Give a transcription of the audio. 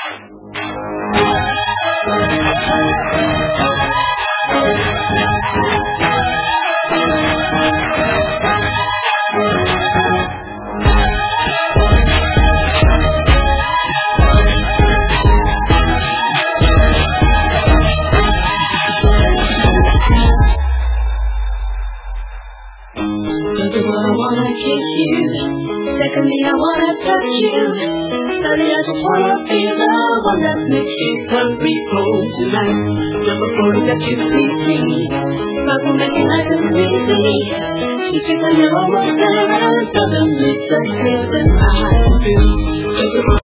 First of all, I wanna kiss you. Secondly, I wanna touch you. Thirdly, I just wanna feel the one that makes you hurry home tonight. Just before you get you please me, love will make you like a crazy. You see when you're almost there, suddenly the feeling I feel.